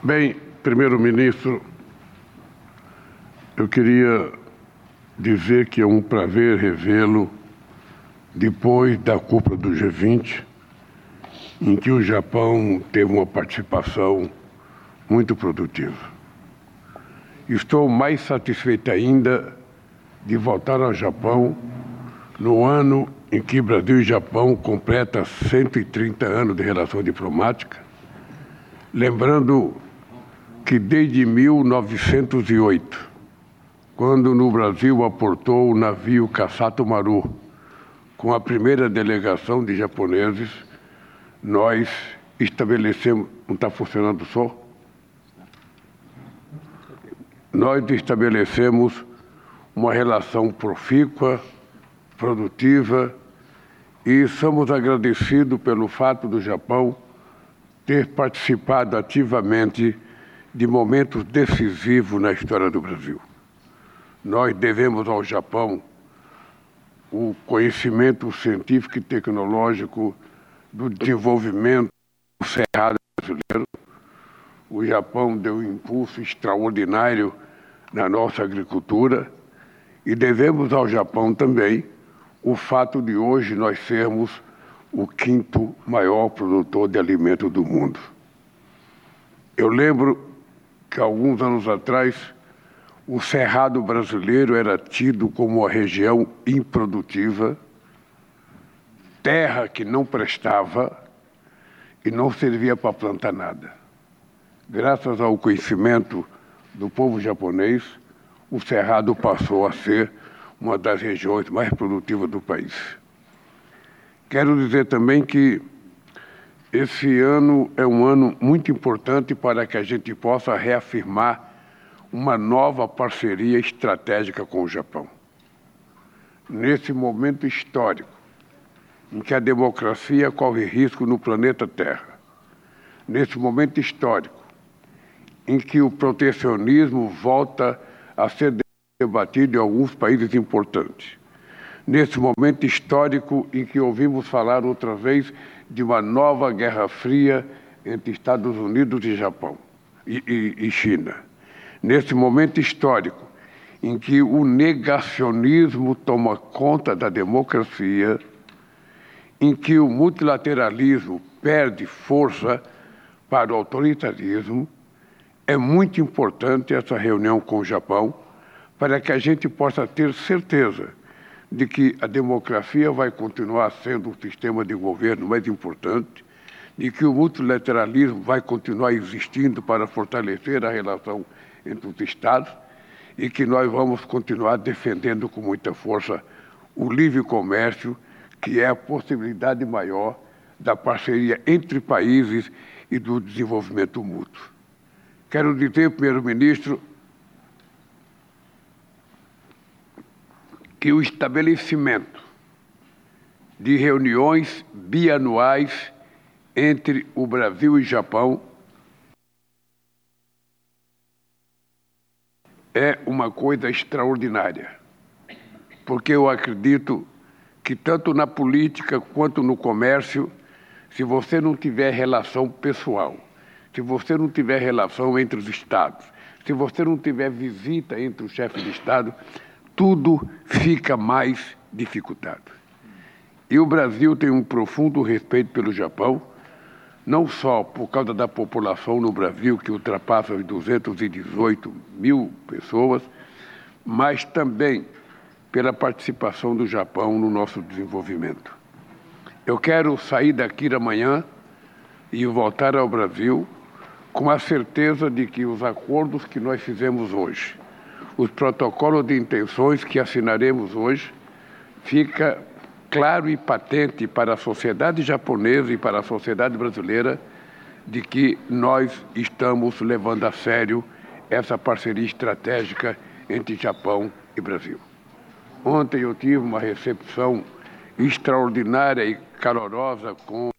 Bem, primeiro-ministro, eu queria dizer que é um prazer revê-lo depois da cúpula do G20, em que o Japão teve uma participação muito produtiva. Estou mais satisfeito ainda de voltar ao Japão no ano em que Brasil e Japão completam 130 anos de relação diplomática, lembrando que desde 1908, quando no Brasil aportou o navio Kasato Maru, com a primeira delegação de japoneses, nós estabelecemos... Não está funcionando o som? Nós estabelecemos uma relação profícua, produtiva, e somos agradecidos pelo fato do Japão ter participado ativamente de momentos decisivos na história do Brasil. Nós devemos ao Japão o conhecimento científico e tecnológico do desenvolvimento do cerrado brasileiro. O Japão deu um impulso extraordinário na nossa agricultura e devemos ao Japão também o fato de hoje nós sermos o quinto maior produtor de alimentos do mundo. Eu lembro que alguns anos atrás o cerrado brasileiro era tido como uma região improdutiva, terra que não prestava e não servia para plantar nada. Graças ao conhecimento do povo japonês, o cerrado passou a ser uma das regiões mais produtivas do país. Quero dizer também que esse ano é um ano muito importante para que a gente possa reafirmar uma nova parceria estratégica com o Japão. Nesse momento histórico, em que a democracia corre risco no planeta Terra, nesse momento histórico, em que o protecionismo volta a ser debatido em alguns países importantes, nesse momento histórico em que ouvimos falar outra vez de uma nova Guerra Fria entre Estados Unidos e Japão e China, nesse momento histórico em que o negacionismo toma conta da democracia, em que o multilateralismo perde força para o autoritarismo, é muito importante essa reunião com o Japão para que a gente possa ter certeza de que a democracia vai continuar sendo o sistema de governo mais importante, de que o multilateralismo vai continuar existindo para fortalecer a relação entre os Estados e que nós vamos continuar defendendo com muita força o livre comércio, que é a possibilidade maior da parceria entre países e do desenvolvimento mútuo. Quero dizer, primeiro-ministro, que o estabelecimento de reuniões bianuais entre o Brasil e o Japão é uma coisa extraordinária, porque eu acredito que tanto na política quanto no comércio, se você não tiver relação pessoal, se você não tiver relação entre os Estados, se você não tiver visita entre os chefes de Estado, tudo fica mais dificultado. E o Brasil tem um profundo respeito pelo Japão, não só por causa da população no Brasil, que ultrapassa 218 mil pessoas, mas também pela participação do Japão no nosso desenvolvimento. Eu quero sair daqui amanhã e voltar ao Brasil com a certeza de que os acordos que nós fizemos hoje, os protocolos de intenções que assinaremos hoje, fica claro e patente para a sociedade japonesa e para a sociedade brasileira de que nós estamos levando a sério essa parceria estratégica entre Japão e Brasil. Ontem eu tive uma recepção extraordinária e calorosa com